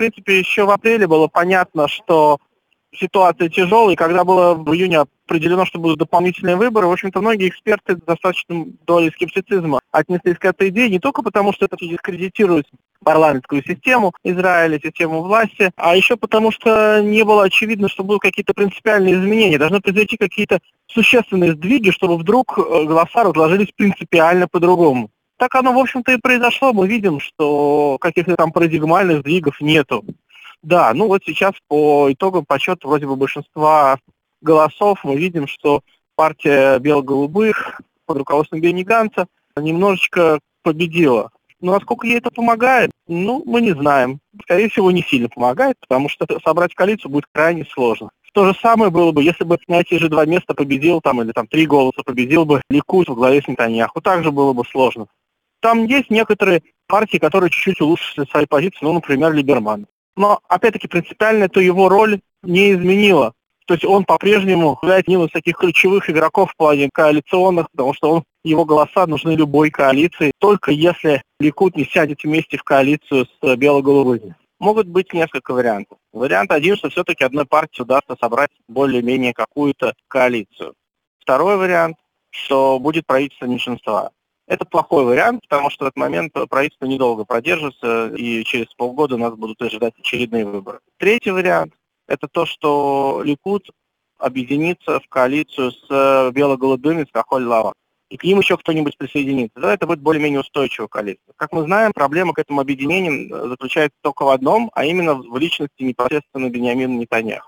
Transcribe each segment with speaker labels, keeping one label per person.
Speaker 1: принципе, еще в апреле было понятно, что ситуация тяжелая, и когда было в июне определено, что будут дополнительные выборы, в общем-то, многие эксперты с достаточной долей скептицизма отнеслись к этой идее не только потому, что это дискредитирует парламентскую систему Израиля, систему власти, а еще потому, что не было очевидно, что будут какие-то принципиальные изменения. Должны произойти какие-то существенные сдвиги, чтобы вдруг голоса разложились принципиально по-другому. Так оно, в общем-то, и произошло. Мы видим, что каких-то там парадигмальных сдвигов нету. Да, ну вот сейчас по итогам подсчета вроде бы большинства голосов мы видим, что партия бело-голубых под руководством Бенни Ганца немножечко победила. Но насколько ей это помогает, мы не знаем. Скорее всего, не сильно помогает, потому что собрать коалицию будет крайне сложно. То же самое было бы, если бы на эти же 2 места победил, или 3 голоса победил бы Ликуд во главе с Нетаньяху. Также было бы сложно. Там есть некоторые партии, которые чуть-чуть улучшили свои позиции, например, Либерман. Но, опять-таки, принципиально это его роль не изменила. То есть он по-прежнему является одним из таких ключевых игроков в плане коалиционных, потому что его голоса нужны любой коалиции, только если Ликуд не сядет вместе в коалицию с бело-голубыми. Могут быть несколько вариантов. Вариант один, что все-таки одной партии удастся собрать более-менее какую-то коалицию. Второй вариант, что будет правительство меньшинства. Это плохой вариант, потому что в этот момент правительство недолго продержится, и через полгода нас будут ожидать очередные выборы. Третий вариант – это то, что Ликуд объединится в коалицию с бело-голубыми, с Кахоль-Лаван. И к ним еще кто-нибудь присоединится. Да, это будет более-менее устойчивая коалиция. Как мы знаем, проблема к этому объединению заключается только в одном, а именно в личности непосредственно Биньямина Нетаньяху.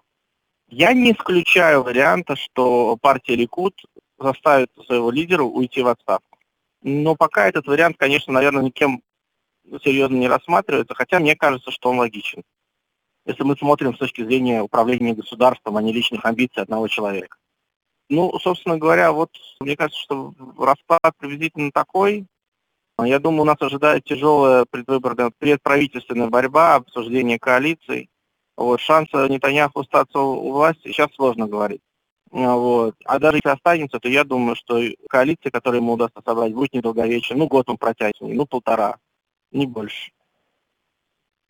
Speaker 1: Я не исключаю варианта, что партия Ликуд заставит своего лидера уйти в отставку. Но пока этот вариант, конечно, наверное, никем серьезно не рассматривается, хотя мне кажется, что он логичен. Если мы смотрим с точки зрения управления государством, а не личных амбиций одного человека. Собственно говоря, мне кажется, что расклад приблизительно такой. Я думаю, нас ожидает тяжелая предправительственная борьба, обсуждение коалиций. Шансы Нетаньяху остаться у власти сейчас сложно говорить. А даже если останется, то я думаю, что коалиция, которую ему удастся собрать, будет недолговечной. Год он протянет, полтора, не больше.